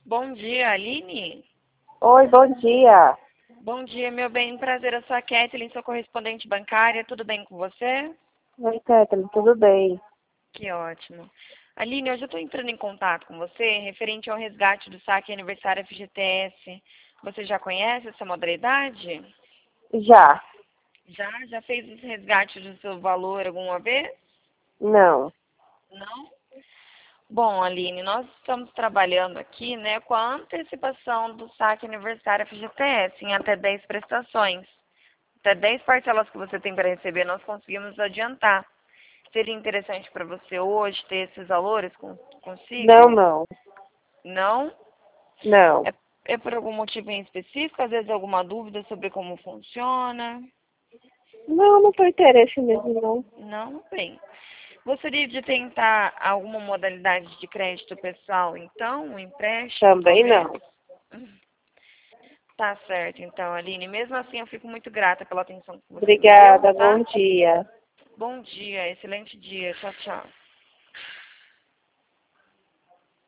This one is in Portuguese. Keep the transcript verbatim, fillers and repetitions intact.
Bom dia, Aline. Oi, bom dia. Bom dia, meu bem. Prazer, eu sou a Kathleen, sou correspondente bancária. Tudo bem com você? Oi, Kathleen, tudo bem? Que ótimo. Aline, hoje eu estou entrando em contato com você referente ao resgate do saque aniversário F G T S. Você já conhece essa modalidade? Já. Já? Já fez esse resgate do seu valor alguma vez? Não. Não? Bom, Aline, nós estamos trabalhando aqui, né, com a antecipação do saque aniversário F G T S em até dez prestações. Até dez parcelas que você tem para receber, nós conseguimos adiantar. Seria interessante para você hoje ter esses valores com, Não, consigo? não. Não? Não. É, é por algum motivo em específico? Às vezes alguma dúvida sobre como funciona? Não, não foi interesse mesmo, não. Não? Bem. Gostaria de tentar alguma modalidade de crédito pessoal, então? Um empréstimo, Também talvez? não. Tá certo, então, Aline. Mesmo assim, eu fico muito grata pela atenção que você me deu, Obrigada, bom tá? dia. Bom dia, excelente dia. Tchau, tchau.